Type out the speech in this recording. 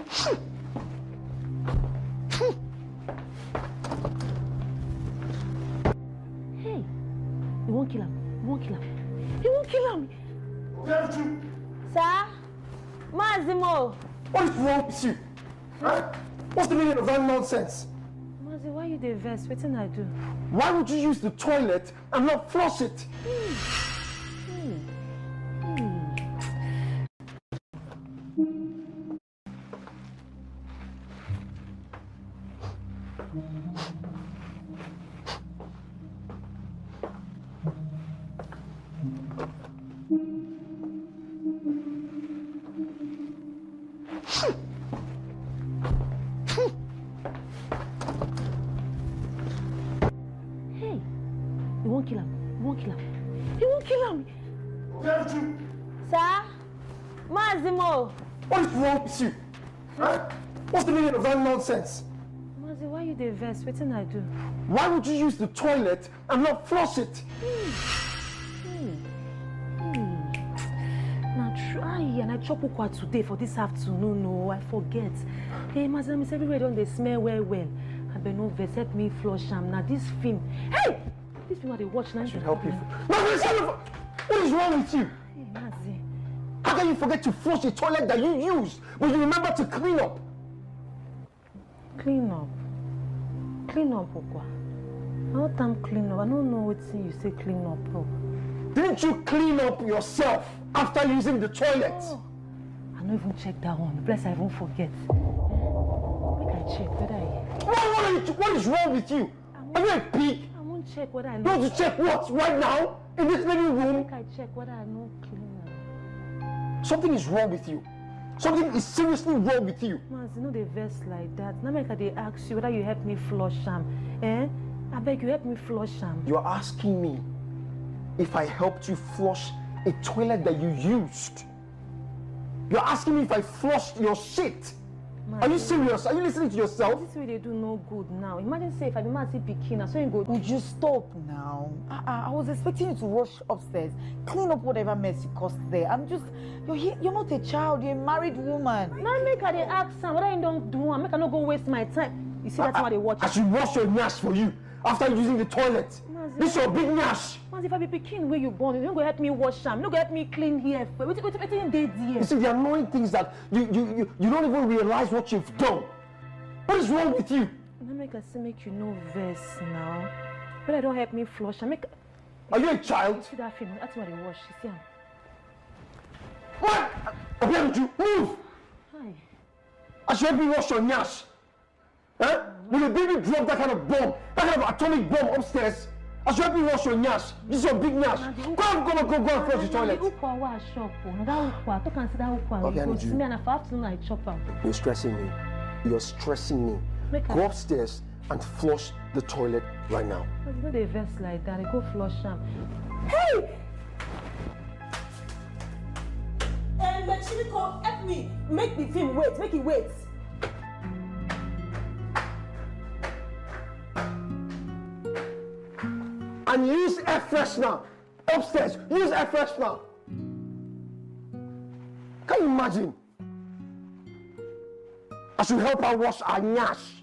Hey, you won't kill him. You won't kill him. You won't kill him. Where are you? Sir? Massimo! What is wrong with you? Huh? What's the meaning of that nonsense? Mazi, why you dey vex? Wetin I do? Why would you use the toilet and not flush it? Hey, you won't kill him. You won't kill him. You won't kill him. Where are you? Sir? Massimo! What is wrong with you? Huh? What's the meaning of that nonsense? Mazi, why you dey vex? Wetin I do? Why would you use the toilet and not flush it? Now try and I chop ukwa today for this afternoon. No, I forget. Hey, Mazi, Miss everywhere don't they smell well. I been no vex, help me flush am. Now this film. Hey! This film I dey watch now. I should help you. What is wrong with you? Hey, Mazi. How can you forget to flush the toilet that you use when you remember to clean up? Clean up. Clean up, Okwa. I don't time clean up. I don't know what you say clean up, bro. Didn't you clean up yourself after using the toilet? Oh, I don't even check that one. Bless, I won't forget. Make I check whether What is wrong with you? Are you a pig? I won't check whether I know. You want to check what? Right now? In this living room? Make I check whether I know clean up. Something is wrong with you. Something is seriously wrong with you. Mas, you know they vex like that. Now make I dey ask you whether you help me flush am. I beg you help me flush am. You are asking me if I helped you flush a toilet that you used. You're asking me if I flushed your shit. Are you serious? Are you listening to yourself? This way they do no good now. Imagine say if I be mad say pikin, so you go. Would you stop now? I was expecting you to rush upstairs, clean up whatever mess you caused there. You're not a child, you're a married woman. Now make her dey ask am whether you don't do am. Make I not go waste my time. You see that's why they watch. I should wash your nash for you after using the toilet. This your big nash. Mas, if I be pikin where you born, you don't go help me wash am. You don't go help me clean here. Wait, dey there. You see, the annoying things that you don't even realize what you've done. What is wrong with you? Now make I say make you no vex now. But I don't help me flush. Are you a child? See that film? That's why they wash. You see am. What? Where did you move? Hi. I should help you wash your nash. Huh? Will the baby drop that kind of bomb, that kind of atomic bomb upstairs? I should help you wash your nash. This is your big nash. Go and flush the toilet. Okay, You're stressing me. You're stressing me. Go upstairs and flush the toilet right now. You know they vex like that. They go flush am. Hey! Mechirico, help me. Make the film wait. Make it wait. And use air freshener upstairs. Use air freshener. Can you imagine? I should help her wash her nash.